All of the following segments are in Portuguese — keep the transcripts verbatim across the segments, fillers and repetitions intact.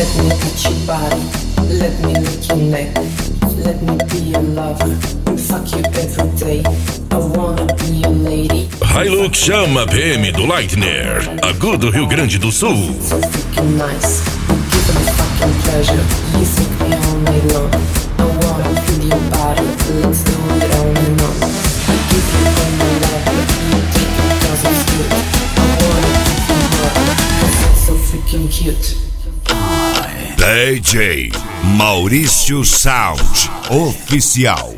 me touch your body, let me lick your neck, let me be your lover, and fuck you every day. I wanna be your lady. Hilux chama P M do Lightner, Agudo, Rio Grande do Sul. So freaking nice, you give me fucking pleasure, you think me all night long. I wanna feel your body, let's do it all night long. I give you all my love, but you take it cause it's good. I wanna give you more, cause it's so freaking cute. D J Maurício Sound Oficial.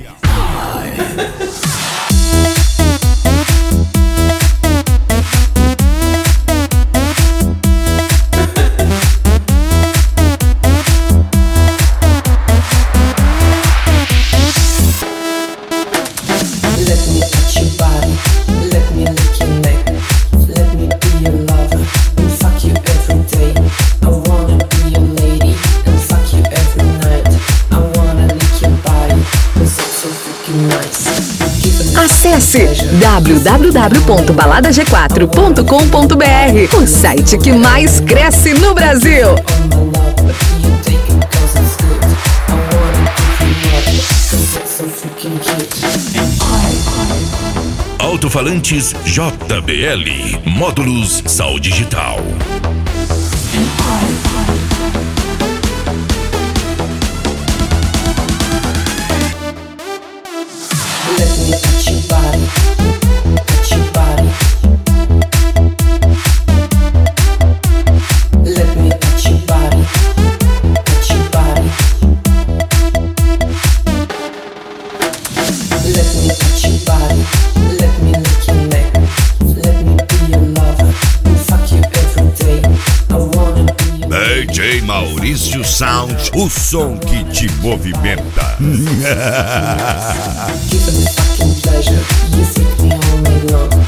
Let me touch your body, let me lick your neck, let me be your lover, and fuck you every day. I wanna be your lady, and fuck you every night. I wanna lick your body, cause it's so freaking nice. Acesse w w w ponto balada g quatro ponto com ponto b r, o site que mais cresce no Brasil. All my love, but you take it cause it's good. I wanna give you more, cause it's so freaking cute. Alto-falantes J B L, módulos Sal Digital. Let me touch your body, touch your body. Let me touch your body, touch your body. Let me touch your body, let me lick your neck, let me be your lover, and fuck you every day. I wanna be your D J Maurício Sound, o som que te movimenta. Give me fucking pleasure, you freak me all night long.